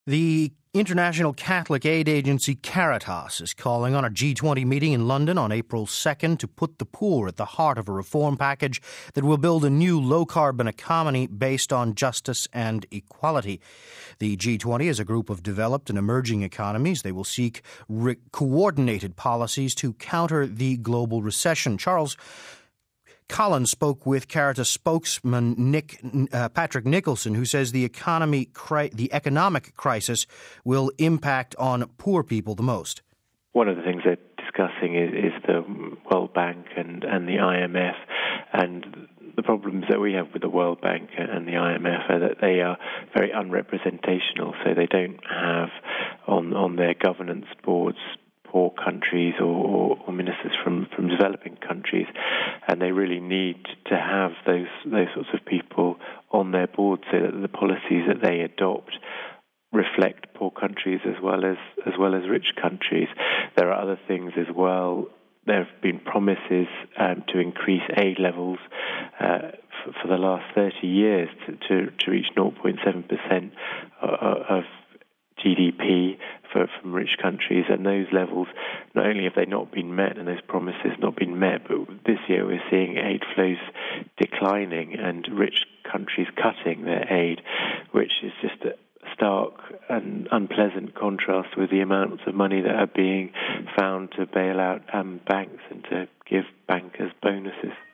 The international Catholic aid agency Caritas is calling on a G20 meeting in London on April 2nd to put the poor at the heart of a reform package that will build a new low-carbon economy based on justice and equality. The G20 is a group of developed and emerging economies. They will seek coordinated policies to counter the global recession. Charles Collins spoke with Caritas spokesman Patrick Nicholson, who says the economic crisis will impact on poor people the most. One of the things they're discussing is the World Bank and the IMF, and the problems that we have with the World Bank and the IMF are that they are very unrepresentational, so they don't have on their governance boards poor countries or ministers from developing countries, and they really need to have those sorts of people on their board so that the policies that they adopt reflect poor countries as well as rich countries. There are other things as well. There have been promises to increase aid levels for the last 30 years to reach 0.7% of GDP from rich countries, and those levels, not only have they not been met and those promises not been met, but this year we're seeing aid flows declining and rich countries cutting their aid, which is just a stark and unpleasant contrast with the amounts of money that are being found to bail out banks and to give bankers bonuses.